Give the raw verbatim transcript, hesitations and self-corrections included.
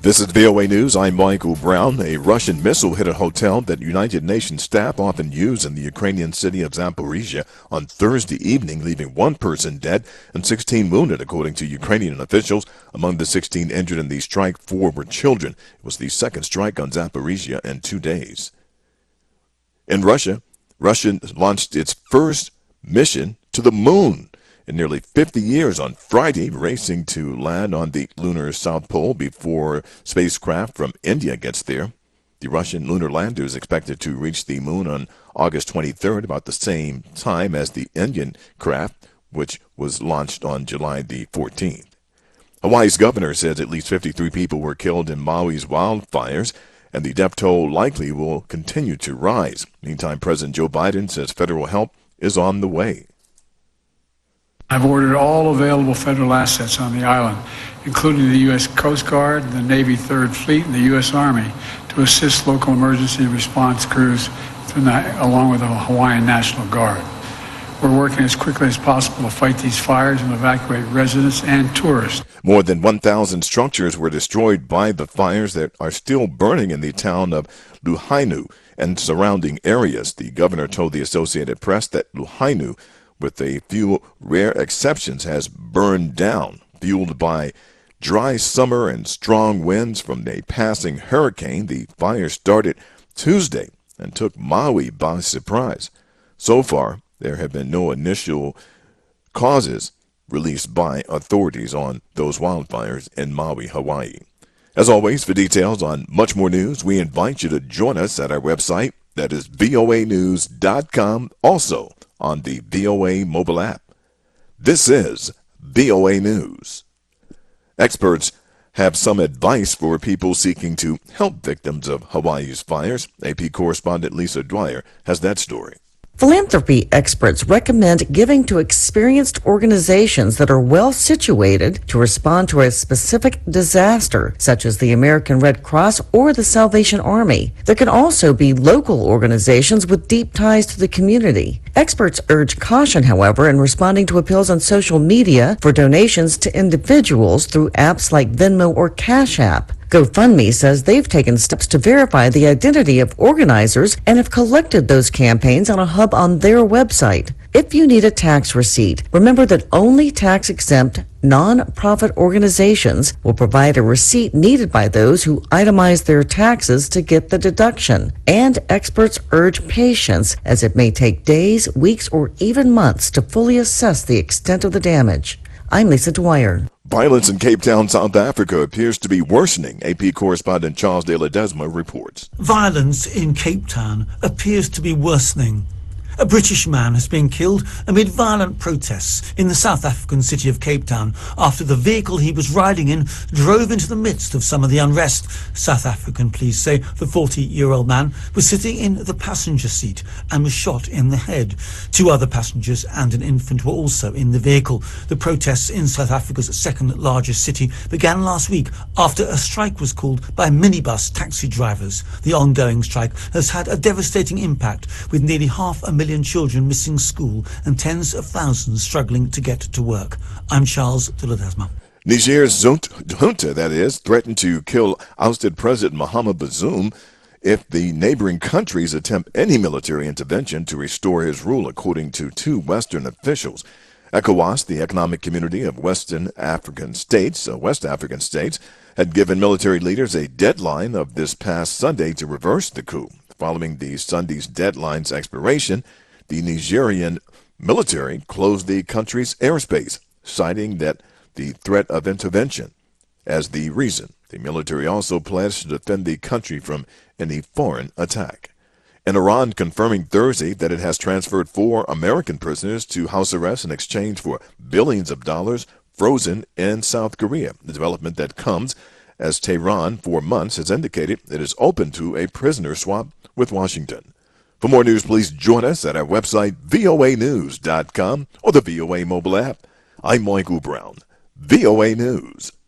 This is V O A News. I'm Michael Brown. A Russian missile hit a hotel that United Nations staff often use in the Ukrainian city of Zaporizhia on Thursday evening, leaving one person dead and sixteen wounded, according to Ukrainian officials. Among the sixteen injured in the strike, four were children. It was the second strike on Zaporizhia in two days. In Russia, Russia launched its first mission to the moon in nearly fifty years on Friday, racing to land on the lunar South Pole before spacecraft from India gets there. The Russian lunar lander is expected to reach the moon on August twenty-third, about the same time as the Indian craft, which was launched on July the fourteenth. Hawaii's governor says at least fifty-three people were killed in Maui's wildfires, and the death toll likely will continue to rise. Meantime, President Joe Biden says federal help is on the way. I've ordered all available federal assets on the island, including the U S Coast Guard, the Navy Third Fleet, and the U S Army, to assist local emergency response crews along with the Hawaiian National Guard. We're working as quickly as possible to fight these fires and evacuate residents and tourists. More than one thousand structures were destroyed by the fires that are still burning in the town of Lahaina and surrounding areas. The governor told the Associated Press that Lahaina, with a few rare exceptions, has burned down, fueled by dry summer and strong winds from a passing hurricane. The fire started Tuesday and took Maui by surprise. So far, there have been no initial causes released by authorities on those wildfires in Maui, Hawaii. As always, for details on much more news, we invite you to join us at our website, that is V O A news dot com, also on the V O A mobile app. This is V O A News. Experts have some advice for people seeking to help victims of Hawaii's fires. A P correspondent Lisa Dwyer has that story. Philanthropy experts recommend giving to experienced organizations that are well situated to respond to a specific disaster, such as the American Red Cross or the Salvation Army. There can also be local organizations with deep ties to the community. Experts urge caution, however, in responding to appeals on social media for donations to individuals through apps like Venmo or Cash App. GoFundMe says they've taken steps to verify the identity of organizers and have collected those campaigns on a hub on their website. If you need a tax receipt, remember that only tax-exempt, non-profit organizations will provide a receipt needed by those who itemize their taxes to get the deduction. And experts urge patience, as it may take days, weeks, or even months to fully assess the extent of the damage. I'm Lisa Dwyer. Violence in Cape Town, South Africa appears to be worsening. A P correspondent Charles De La Desma reports. Violence in Cape Town appears to be worsening. A British man has been killed amid violent protests in the South African city of Cape Town after the vehicle he was riding in drove into the midst of some of the unrest. South African police say the forty-year-old man was sitting in the passenger seat and was shot in the head. Two other passengers and an infant were also in the vehicle. The protests in South Africa's second largest city began last week after a strike was called by minibus taxi drivers. The ongoing strike has had a devastating impact, with nearly half a million million children missing school and tens of thousands struggling to get to work. I'm Charles de la Desma. Niger's junta, that is, threatened to kill ousted President Mohamed Bazoum if the neighboring countries attempt any military intervention to restore his rule, according to two Western officials. ECOWAS, the Economic Community of Western African States, uh, West African states, had given military leaders a deadline of this past Sunday to reverse the coup. Following the Sunday's deadline's expiration, the Nigerian military closed the country's airspace, citing that the threat of intervention as the reason. The military also pledged to defend the country from any foreign attack. And Iran confirming Thursday that it has transferred four American prisoners to house arrest in exchange for billions of dollars frozen in South Korea, the development that comes as Tehran for months has indicated it is open to a prisoner swap with Washington. For more news, please join us at our website, V O A news dot com, or the V O A mobile app. I'm Michael Brown, V O A News.